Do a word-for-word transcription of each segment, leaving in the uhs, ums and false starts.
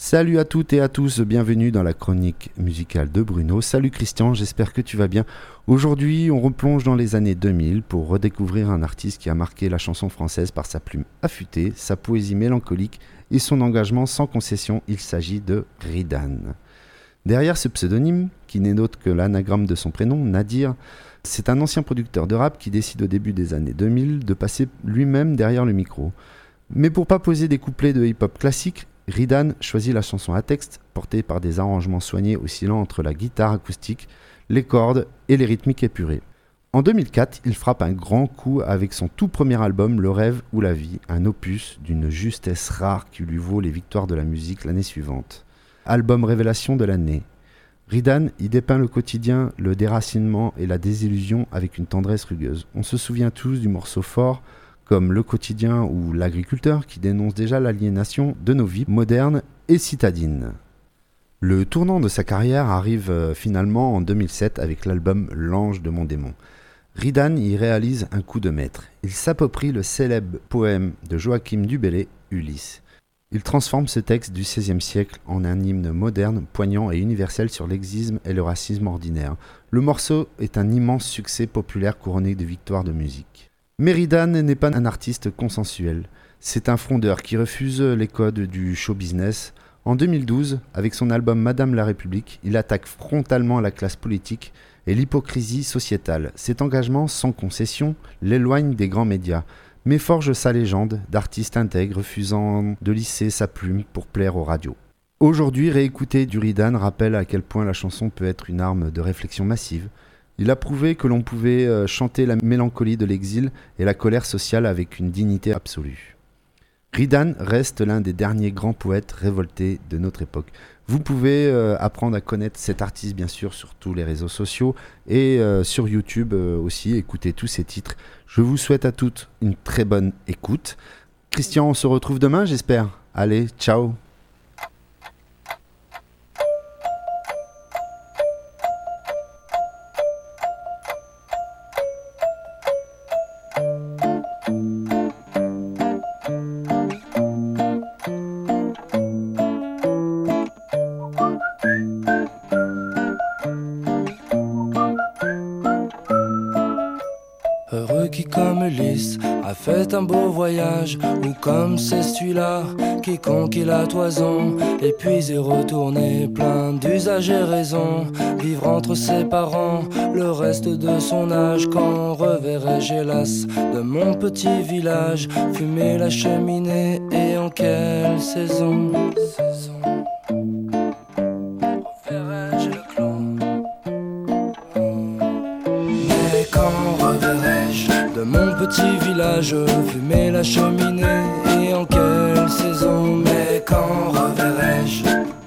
Salut à toutes et à tous, bienvenue dans la chronique musicale de Bruno. Salut Christian, j'espère que tu vas bien. Aujourd'hui, on replonge dans les années deux mille pour redécouvrir un artiste qui a marqué la chanson française par sa plume affûtée, sa poésie mélancolique et son engagement sans concession. Il s'agit de Ridan. Derrière ce pseudonyme, qui n'est d'autre que l'anagramme de son prénom, Nadir, c'est un ancien producteur de rap qui décide au début des années deux mille de passer lui-même derrière le micro. Mais pour pas poser des couplets de hip-hop classique, Ridan choisit la chanson à texte, portée par des arrangements soignés oscillant entre la guitare acoustique, les cordes et les rythmiques épurées. En deux mille quatre, il frappe un grand coup avec son tout premier album Le Rêve ou la Vie, un opus d'une justesse rare qui lui vaut les victoires de la musique l'année suivante. Album révélation de l'année. Ridan y dépeint le quotidien, le déracinement et la désillusion avec une tendresse rugueuse. On se souvient tous du morceau fort comme Le Quotidien ou L'Agriculteur, qui dénonce déjà l'aliénation de nos vies modernes et citadines. Le tournant de sa carrière arrive euh, finalement en deux mille sept avec l'album L'Ange de mon démon. Ridan y réalise un coup de maître. Il s'approprie le célèbre poème de Joachim du Bellay, Ulysse. Il transforme ce texte du seizième siècle en un hymne moderne, poignant et universel sur l'exisme et le racisme ordinaire. Le morceau est un immense succès populaire couronné de victoires de musique. Mais Ridan n'est pas un artiste consensuel. C'est un frondeur qui refuse les codes du show business. En deux mille douze, avec son album Madame la République, il attaque frontalement la classe politique et l'hypocrisie sociétale. Cet engagement sans concession l'éloigne des grands médias, mais forge sa légende d'artiste intègre refusant de lisser sa plume pour plaire aux radios. Aujourd'hui, réécouter du Ridan rappelle à quel point la chanson peut être une arme de réflexion massive. Il a prouvé que l'on pouvait euh, chanter la mélancolie de l'exil et la colère sociale avec une dignité absolue. Ridan reste l'un des derniers grands poètes révoltés de notre époque. Vous pouvez euh, apprendre à connaître cet artiste bien sûr sur tous les réseaux sociaux et euh, sur YouTube euh, aussi, écoutez tous ses titres. Je vous souhaite à toutes une très bonne écoute. Christian, on se retrouve demain j'espère. Allez, ciao. Heureux qui comme Ulysse a fait un beau voyage, ou comme c'est celui-là qui conquit la toison, et puis est retourné plein d'usage et raison, vivre entre ses parents le reste de son âge. Quand reverrai-je hélas de mon petit village fumer la cheminée, et en quelle saison, saison reverrai-je le clan? Mais quand reverrai-je de mon petit village fumer la cheminée, et en quelle saison? Mais quand reverrai-je?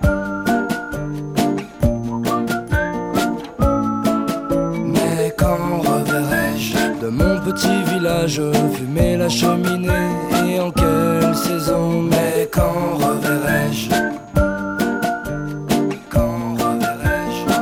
Mais quand reverrai-je de mon petit village fumer la cheminée, et en quelle saison? Mais quand reverrai-je? Quand reverrai-je?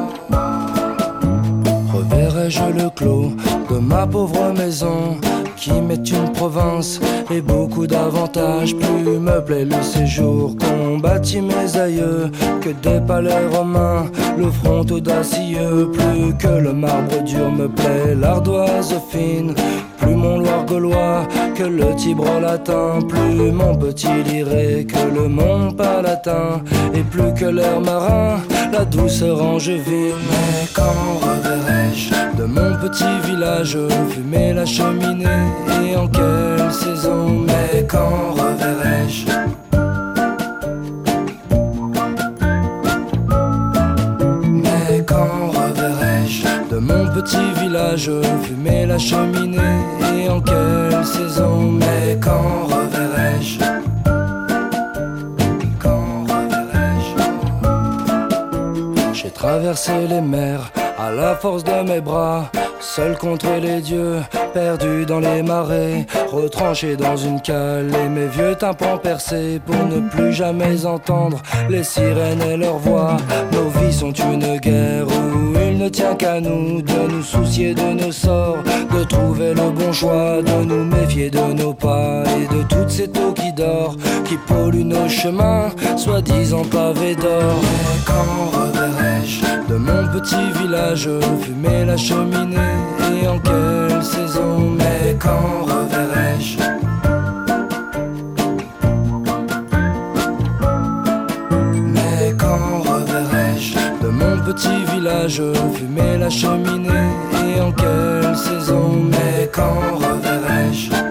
Reverrai-je le clos de ma pauvre maison, qui m'est une province et beaucoup d'avantages? Plus me plaît le séjour qu'ont bâti mes aïeux que des palais romains, le front audacieux. Plus que le marbre dur me plaît l'ardoise fine, plus mon Loir gaulois que le Tibre latin, plus mon petit Liré que le Mont Palatin, et plus que l'air marin la douceur angevine. Mais quand reverrai-je de mon petit village fumer la cheminée, et en quelle saison? Mais quand reverrai-je? Mais quand reverrai-je de mon petit village fumer la cheminée, et en quelle saison? Mais quand reverrai-je? Quand reverrai-je? J'ai traversé les mers à la force de mes bras, seul contre les dieux, perdu dans les marais, retranché dans une cale et mes vieux tympans percés pour ne plus jamais entendre les sirènes et leurs voix. Nos vies sont une guerre où il ne tient qu'à nous de nous soucier de nos sorts, de trouver le bon choix, de nous méfier de nos pas et de toutes ces taux qui dorment, qui polluent nos chemins, soi-disant pavés d'or. Mais quand reverrai-je de mon petit village fumer la cheminée, et en quelle saison? Mais quand reverrai-je Mais quand reverrai-je de mon petit village fumer la cheminée, et en quelle saison? Mais quand reverrai-je